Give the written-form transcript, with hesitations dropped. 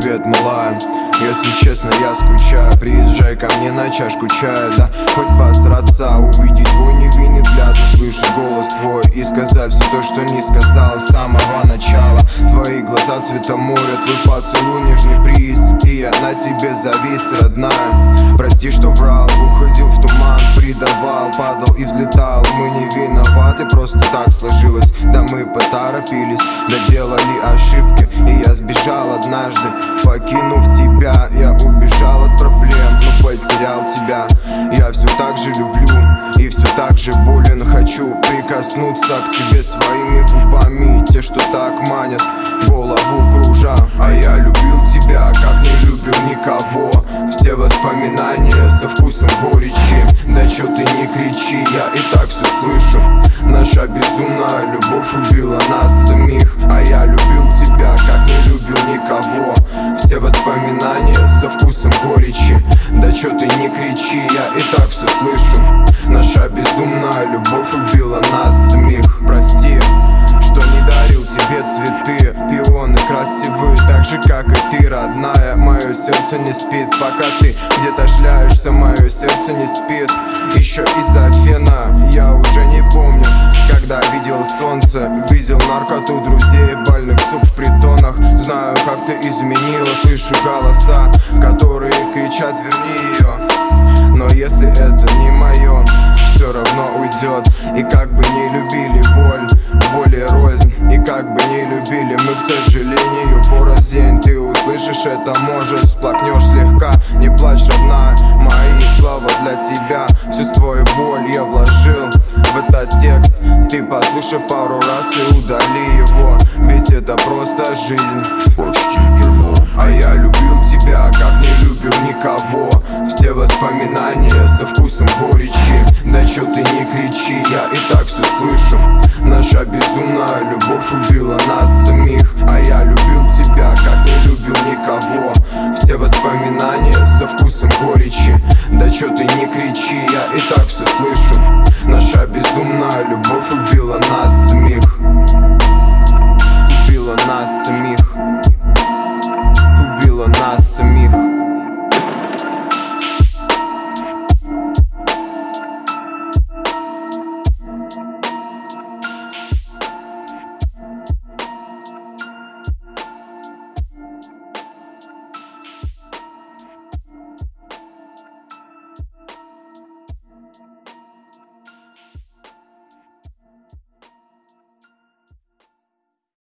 привет, малая. Если честно, я скучаю. Приезжай ко мне на чашку чая, да. Хоть посраться, увидеть твой невинный взгляд, услышать голос твой и сказать все то, что не сказал с самого начала. Твои глаза цвета моря, твой поцелуй нежный приз, и я на тебе завис, родная. Прости, что врал, уходил в туман, предавал, падал и взлетал. Мы не виноваты, просто так сложилось. Да мы поторопились, доделали ошибки, и я сбежал однажды, покинув тебя. Я убежал от проблем, но потерял тебя. Я все так же люблю и все так же болен. Хочу прикоснуться к тебе своими губами, те, что так манят, голову кружа. А я любил тебя, как не любил никого. Все воспоминания со вкусом горечи. Да чё ты не кричи, я и так все слышу. Наша безумная любовь убила нас самих. А я любил тебя, как не любил никого. Все воспоминания со вкусом горечи. Да чё ты не кричи, я и так все слышу. Наша безумная любовь убила нас самих. Прости, что не дарил тебе цветы. Пионы красивые, так же как и ты, родная. Мое сердце не спит, пока ты где-то шляешься. Мое сердце не спит, еще из-за фена. Я уже не помню, когда видел солнце, видел наркоту друзей, больных сук в притонах. Знаю, как ты изменила, слышу голоса, которые кричат: верни ее. Но если это не мое, все равно уйдет. И как бы не любили боль, боли рознь. И как бы не любили мы, к сожалению, порознь. Ты услышишь это, может, всплакнешь слегка. Не плачь, родная, мои слова для тебя. Всю свою боль я вложил в этот текст. Ты послушай пару раз и удали его, ведь это просто жизнь, почти кино. А я любил тебя, как не любил никого. Все воспоминания со вкусом горечи. Да чё ты не кричи, я и так все слышу. Наша безумная любовь убила нас самих. А я любил тебя, как не любил никого. Все воспоминания со вкусом горечи. Да чё ты не кричи, я и так все